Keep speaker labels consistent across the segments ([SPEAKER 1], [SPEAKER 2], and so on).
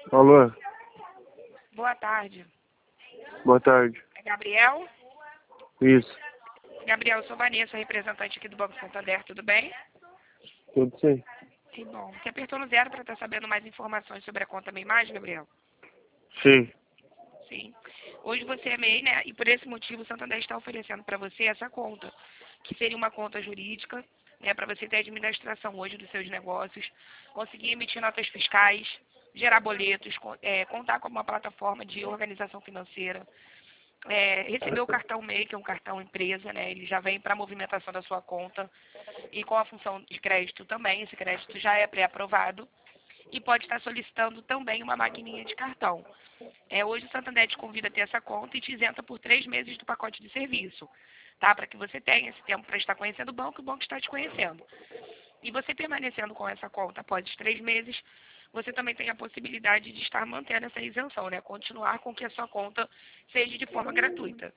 [SPEAKER 1] Alô,
[SPEAKER 2] Boa tarde.
[SPEAKER 1] boa tarde.
[SPEAKER 2] É Gabriel?
[SPEAKER 1] Isso,
[SPEAKER 2] Gabriel, eu sou Vanessa, representante aqui do Banco Santander, tudo bem?
[SPEAKER 1] tudo sim.
[SPEAKER 2] Que bom. Você apertou no 0 para estar sabendo mais informações sobre a conta Minha Imagem, Gabriel?
[SPEAKER 1] Sim.
[SPEAKER 2] Sim. Hoje você é MEI, né? E por esse motivo o Santander está oferecendo para você essa conta, que seria uma conta jurídica, né? Para você ter administração hoje dos seus negócios, conseguir emitir notas fiscais, gerar boletos, contar com uma plataforma de organização financeira, receber o cartão MEI, que é um cartão empresa, né? Ele já vem para a movimentação da sua conta e com a função de crédito também. Esse crédito já é pré-aprovado e pode estar solicitando também uma maquininha de cartão. Hoje o Santander te convida a ter essa conta e te isenta por 3 meses do pacote de serviço, tá? Para que você tenha esse tempo para estar conhecendo o banco está te conhecendo. E você permanecendo com essa conta após os 3 meses, você também tem a possibilidade de estar mantendo essa isenção, né? Continuar com que a sua conta seja de forma gratuita.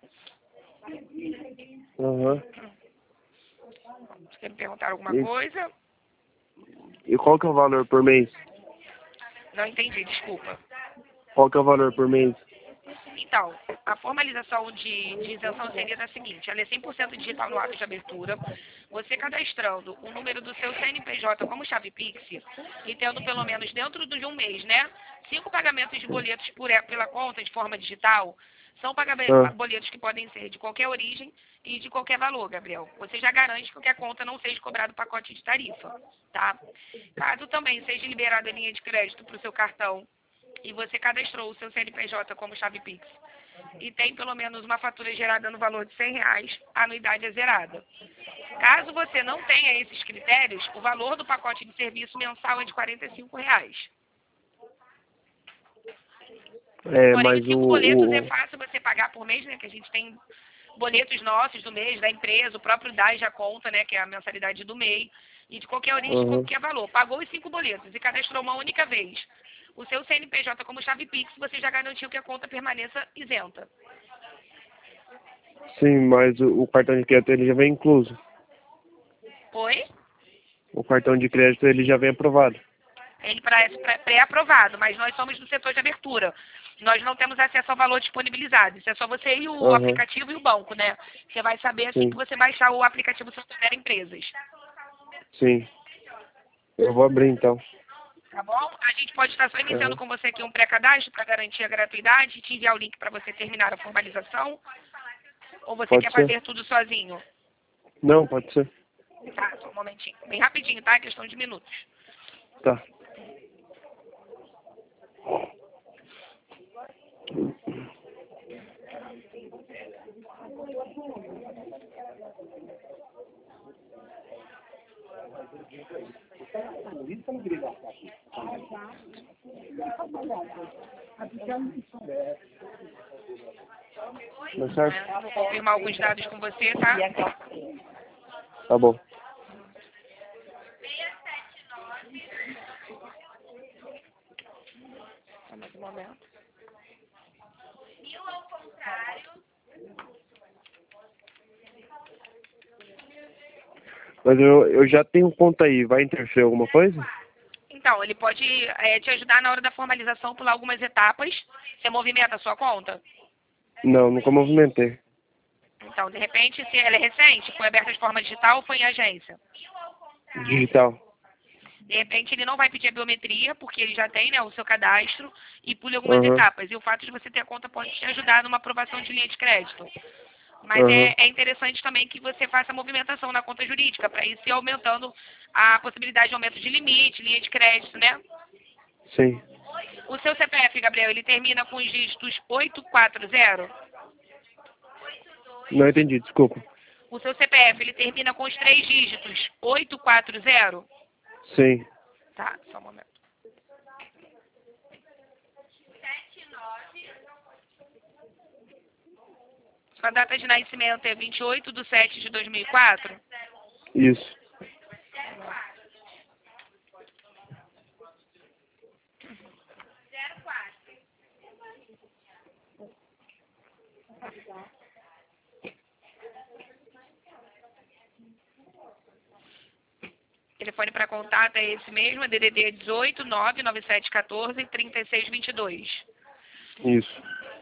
[SPEAKER 1] Aham.
[SPEAKER 2] Você quer me perguntar alguma
[SPEAKER 1] E,
[SPEAKER 2] coisa?
[SPEAKER 1] e qual que é o valor por mês?
[SPEAKER 2] Não entendi, desculpa.
[SPEAKER 1] Qual que é o valor por mês?
[SPEAKER 2] Então, a formalização de isenção seria a seguinte: ela é 100% digital no ato de abertura. Você cadastrando o número do seu CNPJ como chave Pix e tendo pelo menos dentro de um mês, né, 5 pagamentos de boletos pela conta de forma digital, são
[SPEAKER 1] Ah,
[SPEAKER 2] boletos que podem ser de qualquer origem e de qualquer valor, Gabriel. Você já garante que a conta não seja cobrado pacote de tarifa, tá? Caso também seja liberada a linha de crédito para o seu cartão, e você cadastrou o seu CNPJ como chave Pix e tem pelo menos uma fatura gerada no valor de R$ 100, a anuidade é zerada. Caso você não tenha esses critérios, o valor do pacote de serviço mensal é de R$ 45. Porém,
[SPEAKER 1] mas
[SPEAKER 2] os 5 boletos é
[SPEAKER 1] o...
[SPEAKER 2] fácil você pagar por mês, né? Que a gente tem boletos nossos do mês, da empresa, o próprio DAS já conta, né? Que é a mensalidade do MEI, e de qualquer origem, de
[SPEAKER 1] Aham.
[SPEAKER 2] qualquer valor. Pagou os 5 boletos e cadastrou uma única vez o seu CNPJ como chave Pix, você já garantiu que a conta permaneça isenta.
[SPEAKER 1] Sim, mas o cartão de crédito ele já vem incluso.
[SPEAKER 2] Oi?
[SPEAKER 1] O cartão de crédito ele já vem aprovado.
[SPEAKER 2] Ele pré-aprovado, mas nós somos do setor de abertura. Nós não temos acesso ao valor disponibilizado. Isso é só você e o
[SPEAKER 1] Aham.
[SPEAKER 2] aplicativo e o banco, né? Você vai saber assim que
[SPEAKER 1] Sim,
[SPEAKER 2] você baixar o aplicativo Santander Empresas.
[SPEAKER 1] sim. Eu vou abrir então.
[SPEAKER 2] Tá bom? A gente pode estar só iniciando
[SPEAKER 1] Aham.
[SPEAKER 2] com você aqui um pré-cadastro para garantir a gratuidade, te enviar o link para você terminar a formalização. Ou você
[SPEAKER 1] Pode
[SPEAKER 2] quer
[SPEAKER 1] ser?
[SPEAKER 2] fazer tudo sozinho?
[SPEAKER 1] Não, pode ser.
[SPEAKER 2] Tá, só um momentinho. Bem rapidinho, tá? Questão de minutos.
[SPEAKER 1] Tá. Tá certo?
[SPEAKER 2] Vou confirmar alguns dados com você, tá?
[SPEAKER 1] Tá bom.
[SPEAKER 2] Só mais um momento.
[SPEAKER 1] Mas eu já tenho conta aí. Vai interferir alguma coisa?
[SPEAKER 2] Então, ele pode te ajudar na hora da formalização, pular algumas etapas. Você movimenta a sua conta?
[SPEAKER 1] Não, nunca movimentei.
[SPEAKER 2] Então, de repente, se ela é recente, foi aberta de forma digital ou foi em agência?
[SPEAKER 1] Digital.
[SPEAKER 2] De repente, ele não vai pedir a biometria, porque ele já tem, né, o seu cadastro, e pule algumas
[SPEAKER 1] Aham.
[SPEAKER 2] etapas. E o fato de você ter a conta pode te ajudar numa aprovação de linha de crédito. Mas
[SPEAKER 1] Aham.
[SPEAKER 2] é interessante também que você faça a movimentação na conta jurídica, para ir se aumentando a possibilidade de aumento de limite, linha de crédito, né?
[SPEAKER 1] Sim.
[SPEAKER 2] O seu CPF, Gabriel, ele termina com os dígitos 840?
[SPEAKER 1] Não entendi, desculpa.
[SPEAKER 2] O seu CPF, ele termina com os 3 dígitos 840?
[SPEAKER 1] Sim.
[SPEAKER 2] Tá, só um momento. Sua data de nascimento é 28/7/2004?
[SPEAKER 1] Isso.
[SPEAKER 2] telefone para contato é esse mesmo, é DDD 18 99714 3622.
[SPEAKER 1] Isso.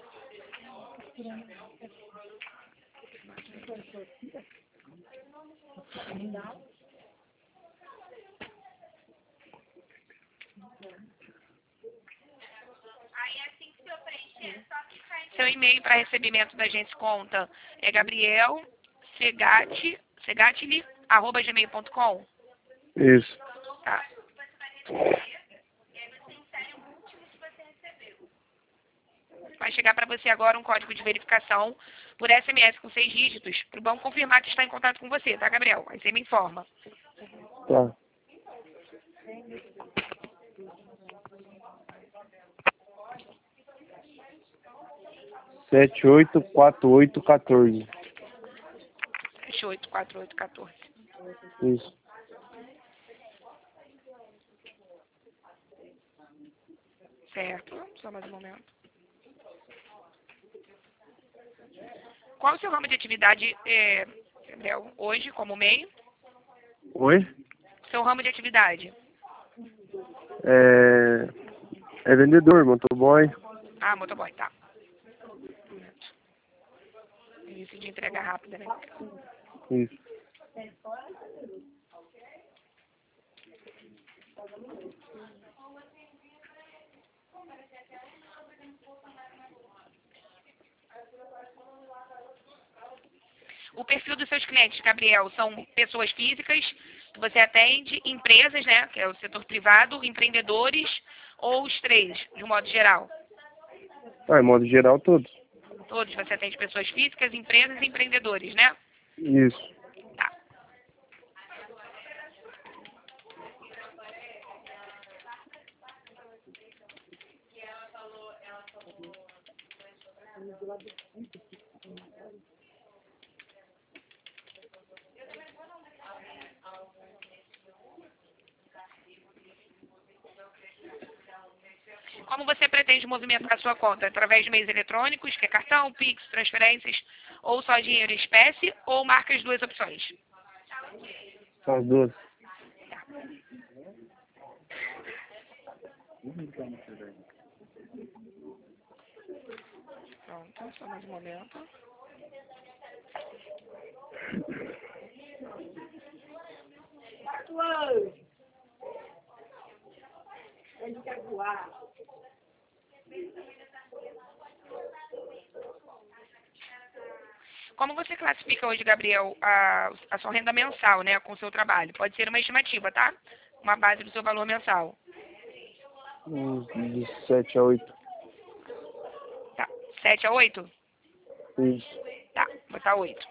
[SPEAKER 2] Seu e-mail para recebimento da Agência Conta é gabrielsegatli@gmail.com.
[SPEAKER 1] Isso.
[SPEAKER 2] Tá. Vai chegar para você agora um código de verificação por SMS com 6 dígitos, para o banco confirmar que está em contato com você, tá, Gabriel? Aí você me informa.
[SPEAKER 1] Tá. Sete, oito, quatro, oito, 14.
[SPEAKER 2] 784814.
[SPEAKER 1] Isso.
[SPEAKER 2] Certo, só mais um momento. Qual o seu ramo de atividade, Gabriel, hoje, como MEI?
[SPEAKER 1] Oi?
[SPEAKER 2] Seu ramo de atividade?
[SPEAKER 1] É vendedor, motoboy.
[SPEAKER 2] Ah, motoboy, tá. Isso de entrega rápida, né?
[SPEAKER 1] Isso.
[SPEAKER 2] O perfil dos seus clientes, Gabriel, são pessoas físicas que você atende, empresas, né, que é o setor privado, empreendedores ou os três, de um modo geral?
[SPEAKER 1] Ah, em modo geral, todos.
[SPEAKER 2] Todos, você atende pessoas físicas, empresas e empreendedores, né?
[SPEAKER 1] Isso.
[SPEAKER 2] Tá. Como você pretende movimentar a sua conta? Através de meios eletrônicos, que é cartão, Pix, transferências, ou só dinheiro em espécie, ou marca as duas opções?
[SPEAKER 1] As duas.
[SPEAKER 2] Pronto, só mais um momento. Como você classifica hoje, Gabriel, a sua renda mensal, né, com o seu trabalho? Pode ser uma estimativa, tá? Uma base do seu valor mensal.
[SPEAKER 1] De 7 a 8.
[SPEAKER 2] Tá. 7 a 8?
[SPEAKER 1] Isso.
[SPEAKER 2] Tá, vou botar 8.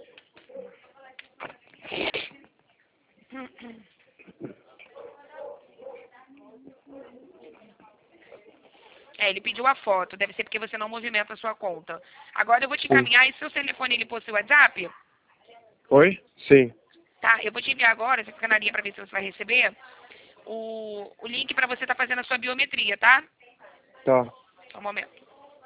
[SPEAKER 2] Ele pediu a foto, deve ser porque você não movimenta a sua conta. Agora eu vou te encaminhar, e seu telefone ele possui WhatsApp?
[SPEAKER 1] Oi? Sim.
[SPEAKER 2] Tá, eu vou te enviar agora, você fica na linha para ver se você vai receber, o link para você estar fazendo a sua biometria, tá?
[SPEAKER 1] Tá.
[SPEAKER 2] Só um momento.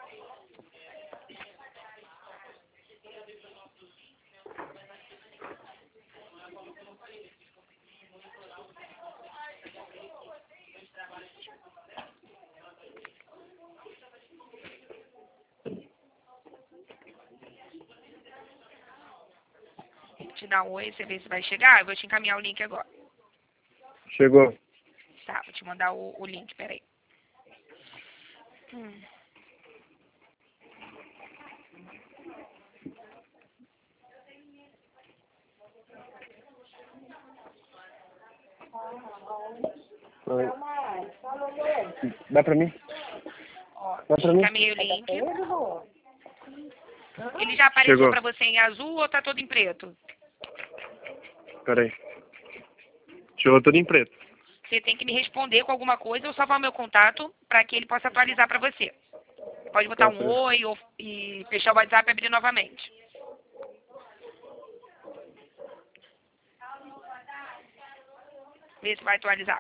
[SPEAKER 2] Te dar um oi, você vê se vai chegar. Eu vou te encaminhar o link agora.
[SPEAKER 1] Chegou.
[SPEAKER 2] Tá, vou te mandar o link, peraí.
[SPEAKER 1] Oi. Dá pra mim?
[SPEAKER 2] Ó,
[SPEAKER 1] Dá
[SPEAKER 2] te
[SPEAKER 1] pra mim?
[SPEAKER 2] encaminhei o link. Ele já apareceu
[SPEAKER 1] Chegou.
[SPEAKER 2] para você em azul ou tá todo em preto?
[SPEAKER 1] Pera aí. Chegou tudo em preto.
[SPEAKER 2] Você tem que me responder com alguma coisa ou salvar o meu contato para que ele possa atualizar para você. Pode botar
[SPEAKER 1] Tá,
[SPEAKER 2] um
[SPEAKER 1] pera.
[SPEAKER 2] oi e fechar o WhatsApp e abrir novamente. Vê se vai atualizar.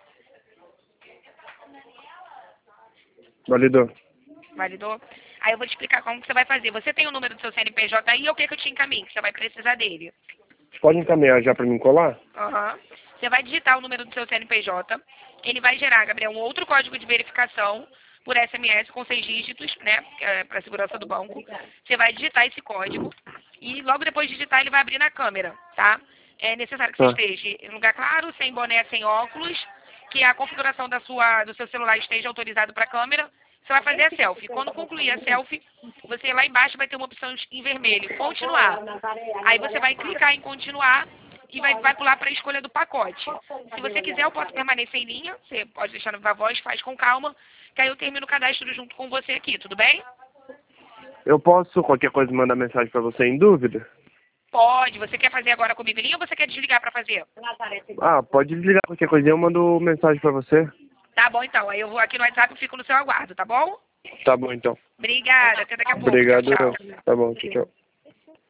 [SPEAKER 1] Validou.
[SPEAKER 2] Validou? Aí eu vou te explicar como que você vai fazer. Você tem o número do seu CNPJ aí ou quer que eu te encaminhe? Que você vai precisar dele.
[SPEAKER 1] Pode encaminhar já pra mim colar?
[SPEAKER 2] Aham. Você vai digitar o número do seu CNPJ, ele vai gerar, Gabriel, um outro código de verificação por SMS com 6 dígitos, né, para segurança do banco. Você vai digitar esse código e logo depois de digitar ele vai abrir na câmera, tá? É necessário que você esteja em lugar claro, sem boné, sem óculos, que a configuração do seu celular esteja autorizado para a câmera. Você vai fazer a selfie. Quando concluir a selfie, você lá embaixo vai ter uma opção em vermelho, continuar. Aí você vai clicar em continuar e vai pular para a escolha do pacote. Se você quiser, eu posso permanecer em linha. Você pode deixar no viva voz, faz com calma, que aí eu termino o cadastro junto com você aqui, tudo bem?
[SPEAKER 1] Eu posso, qualquer coisa, mandar mensagem pra você em dúvida?
[SPEAKER 2] Pode. Você quer fazer agora comigo em linha ou você quer desligar para fazer?
[SPEAKER 1] Ah, pode desligar qualquer coisinha, eu mando mensagem pra você.
[SPEAKER 2] Tá bom, então. Aí eu vou aqui no WhatsApp e fico no seu aguardo, tá bom?
[SPEAKER 1] Tá bom, então.
[SPEAKER 2] Obrigada. Até daqui a pouco.
[SPEAKER 1] Obrigado.
[SPEAKER 2] Tchau, tchau.
[SPEAKER 1] Tá bom, tchau, tchau.